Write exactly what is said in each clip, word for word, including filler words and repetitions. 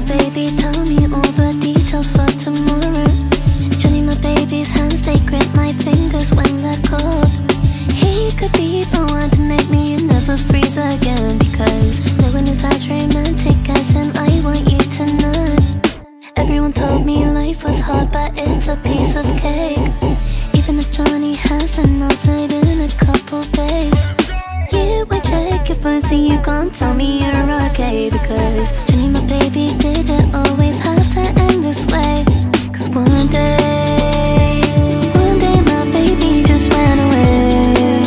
baby, tell me all the details for tomorrow. Johnny, my baby's hands, they grip my fingers when they're cold. He could be the one to make me never freeze again, because no one is as romantic as him, I want you to know. Everyone told me life was hard, but it's a piece of cake. Even if Johnny hasn't answered in a couple days, you won't check your phone, so you can't tell me you're okay. Because Johnny, my baby, did it always have to end this way? Cause one day, one day my baby just went away.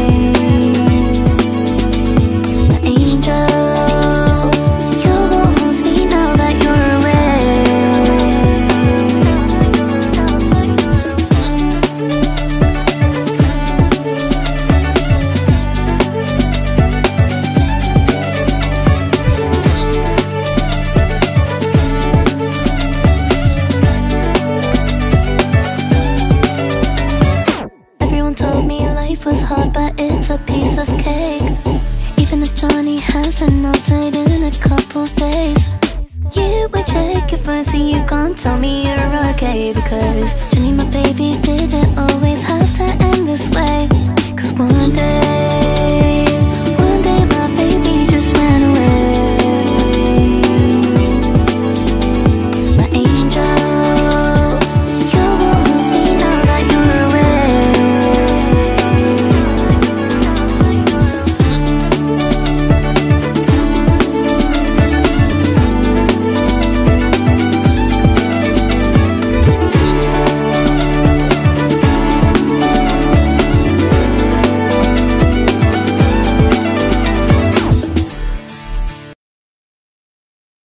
My angel, you won't haunt me now that you're told me life was hard, but it's a piece of cake. Even if Johnny hasn't answered in a couple days, you won't check your phone, so you can't tell me you're okay. Because Johnny, my baby, did it always have to end this way? Cause one day